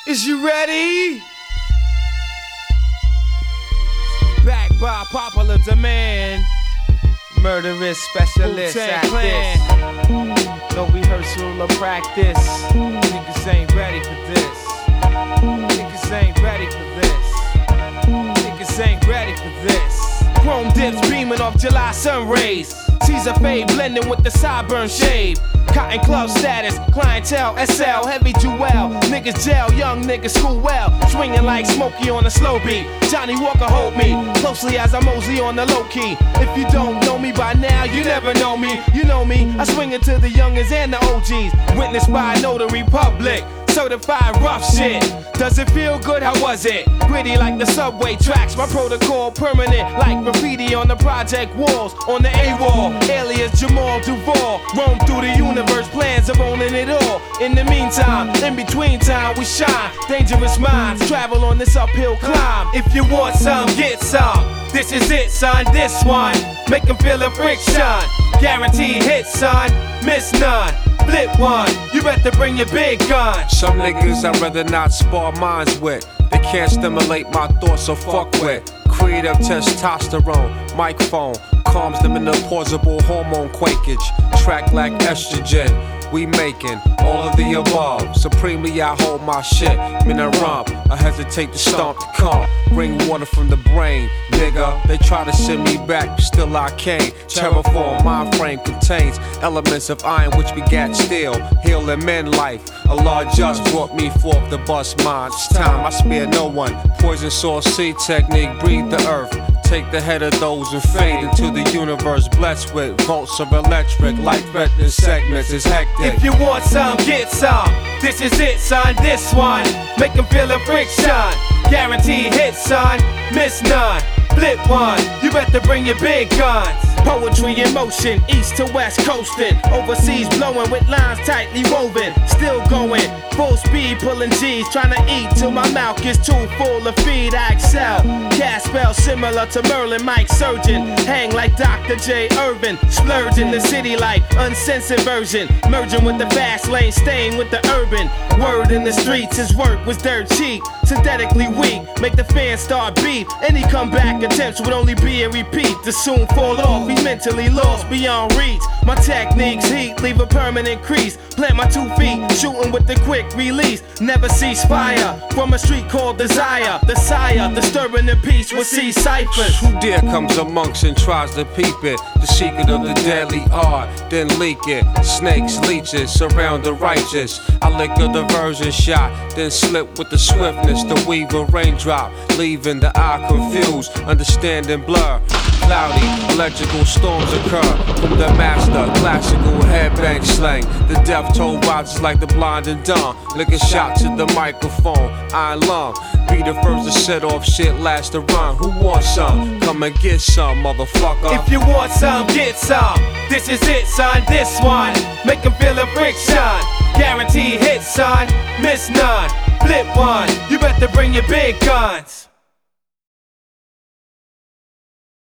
Is you ready? Back by popular demand. Murderous specialist at this. No rehearsal or practice. Niggas ain't ready for this. Niggas ain't ready for this. Niggas ain't ready for this. Chrome dips beaming off July sun rays. Caesar fade blending with the sideburn shade. Cotton club status, clientele, SL, heavy jewel. Niggas jail, young niggas school well. Swinging like Smokey on a slow beat. Johnny Walker hold me closely as I mosey on the low key. If you don't know me by now, you never know me. You know me, I swing it to the youngins and the OGs. Witnessed by Notary Public. Certified rough shit. Does it feel good? How was it? Gritty like the subway tracks. My protocol permanent like graffiti on the project walls. On the A-wall, alias Jamal Duval. Roam through the universe, plans of owning it all. In the meantime, in between time, we shine. Dangerous minds travel on this uphill climb. If you want some, get some. This is it, son, this one. Make them feel the friction. Guaranteed hit, son. Miss none. Flip one, you better bring your big gun. Some niggas I'd rather not spar minds with. They can't stimulate my thoughts, so fuck with. Creative testosterone, microphone calms them in the plausible hormone quakage. Track like estrogen. We making all of the above. Supremely I hold my shit. In a rump, I hesitate to stomp the comp. Bring water from the brain, nigga. They try to send me back, but still I can't. Terraform, my frame contains elements of iron which begat steel. Healing men life. Allah just brought me forth to bust mine. It's time, I spare no one. Poison source seed technique, breathe the earth. Take the head of those and fade into the universe, blessed with volts of electric, light threatening segments. It's hectic. If you want some, get some. This is it, son, this one. Make them feel the friction. Guaranteed hit, son. Miss none. Flip one. You better bring your big guns. Poetry in motion, east to west coasting. Overseas blowing with lines tightly woven. Still going, full speed pulling G's. Trying to eat till my mouth gets too full of feed. I excel. Cast spell similar to Merlin Mike Surgeon. Hang like Dr. J. Irvin. Splurge in the city like uncensored version. Merging with the fast lane, staying with the urban. Word in the streets, his work was dirt cheap. Synthetically weak, make the fans start beef. Any comeback attempts would only be a repeat. To soon fall off, he's mentally lost beyond reach. My techniques heat, leave a permanent crease. Plant my 2 feet, shooting with the quick release. Never cease fire, from a street called Desire. The sire, disturbing the peace with C ciphers. Who dare comes amongst and tries to peep it? The secret of the deadly art, then leak it. Snakes, leeches, surround the righteous. I lick a diversion shot, then slip with the swiftness to weave a raindrop, leaving the eye confused, understanding blur. Cloudy, electrical storms occur from the master, classical headbang slang. The deaf toll rises like the blind and dumb. Lick a shot to the microphone, iron lung. Be the first to set off shit, last to run. Who wants some? Come and get some, motherfucker. If you want some, get some. This is it, son, this one. Make them feel the friction. Guaranteed hit, son. Miss none. Flip one. You better bring your big guns.